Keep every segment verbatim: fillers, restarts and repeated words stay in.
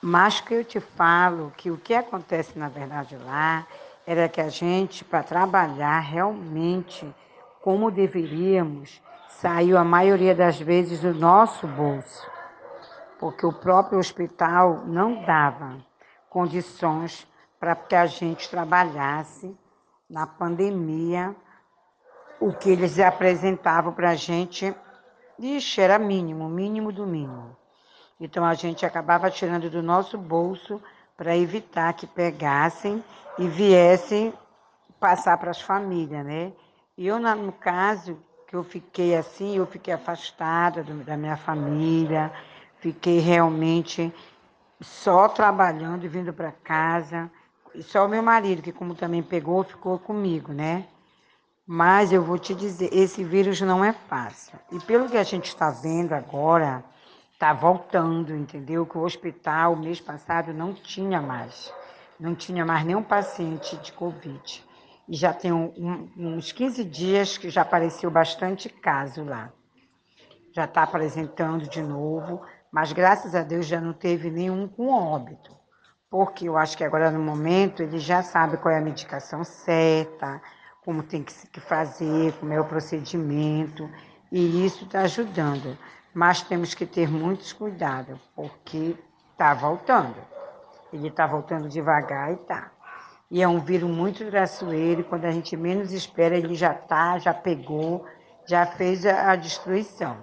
Mas que eu te falo que o que acontece na verdade lá era que a gente, para trabalhar realmente como deveríamos, saiu a maioria das vezes do nosso bolso, porque o próprio hospital não dava condições para que a gente trabalhasse na pandemia. O que eles apresentavam para a gente, ixi, era mínimo, mínimo do mínimo. Então a gente acabava tirando do nosso bolso para evitar que pegassem e viessem passar para as famílias, né? E eu, no caso, que eu fiquei assim, eu fiquei afastada do, da minha família, fiquei realmente só trabalhando e vindo para casa. E só o meu marido, que como também pegou, ficou comigo, né? Mas eu vou te dizer, esse vírus não é fácil. E pelo que a gente está vendo agora, está voltando, entendeu? Que o hospital, mês passado, não tinha mais. Não tinha mais nenhum paciente de Covid. E já tem um, um, uns quinze dias que já apareceu bastante caso lá. Já está apresentando de novo, mas graças a Deus já não teve nenhum com óbito. Porque eu acho que agora no momento ele já sabe qual é a medicação certa, como tem que fazer, como é o procedimento, e isso está ajudando. Mas temos que ter muitos cuidados, porque está voltando. Ele está voltando devagar e tá. E é um vírus muito traiçoeiro, e quando a gente menos espera, ele já tá, já pegou, já fez a, a destruição.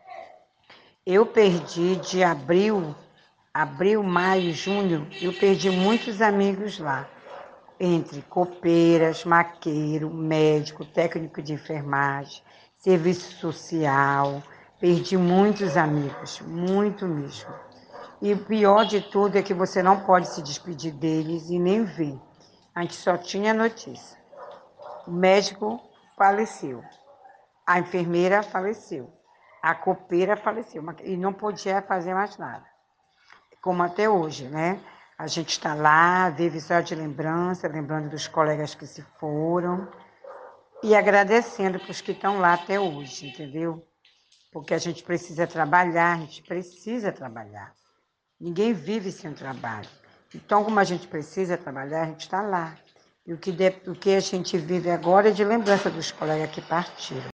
Eu perdi de abril, abril, maio, junho, eu perdi muitos amigos lá, entre copeiras, maqueiro, médico, técnico de enfermagem, serviço social. Perdi muitos amigos, muito mesmo. E o pior de tudo é que você não pode se despedir deles e nem ver. A gente só tinha notícia. O médico faleceu, a enfermeira faleceu, a copeira faleceu e não podia fazer mais nada. Como até hoje, né? A gente está lá, vive só de lembrança, lembrando dos colegas que se foram e agradecendo para os que estão lá até hoje, entendeu? Porque a gente precisa trabalhar, a gente precisa trabalhar. Ninguém vive sem trabalho. Então, como a gente precisa trabalhar, a gente está lá. E o que, de, o que a gente vive agora é de lembrança dos colegas que partiram.